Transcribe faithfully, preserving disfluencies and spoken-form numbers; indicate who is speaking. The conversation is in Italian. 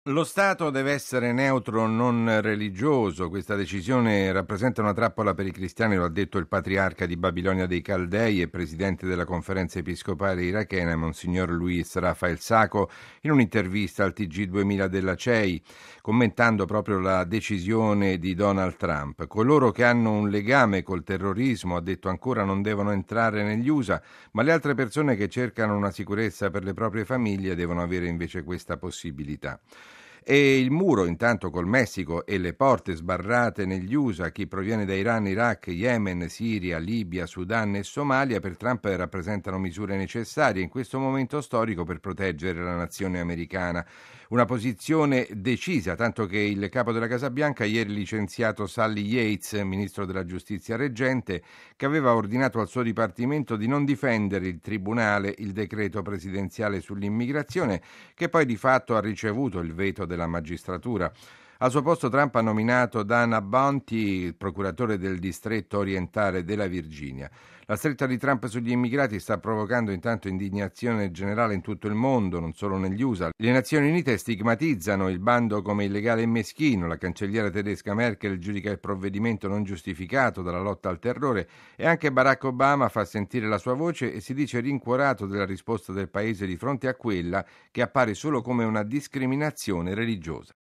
Speaker 1: Lo Stato deve essere neutro, non religioso. Questa decisione rappresenta una trappola per i cristiani, lo ha detto il patriarca di Babilonia dei Caldei e presidente della conferenza episcopale irachena, Monsignor Luis Rafael Sacco, in un'intervista al T G duemila della C E I, commentando proprio la decisione di Donald Trump. Coloro che hanno un legame col terrorismo, ha detto ancora, non devono entrare negli U S A, ma le altre persone che cercano una sicurezza per le proprie famiglie devono avere invece questa possibilità. E il muro, intanto, col Messico e le porte sbarrate negli U S A, chi proviene da Iran, Iraq, Yemen, Siria, Libia, Sudan e Somalia, per Trump rappresentano misure necessarie in questo momento storico per proteggere la nazione americana. Una posizione decisa, tanto che il capo della Casa Bianca ha ieri licenziato Sally Yates, ministro della giustizia reggente, che aveva ordinato al suo dipartimento di non difendere il tribunale il decreto presidenziale sull'immigrazione, che poi di fatto ha ricevuto il veto della magistratura. Al suo posto Trump ha nominato Dana Bounty, procuratore del distretto orientale della Virginia. La stretta di Trump sugli immigrati sta provocando intanto indignazione generale in tutto il mondo, non solo negli U S A. Le Nazioni Unite stigmatizzano il bando come illegale e meschino, la cancelliera tedesca Merkel giudica il provvedimento non giustificato dalla lotta al terrore e anche Barack Obama fa sentire la sua voce e si dice rincuorato della risposta del paese di fronte a quella che appare solo come una discriminazione religiosa.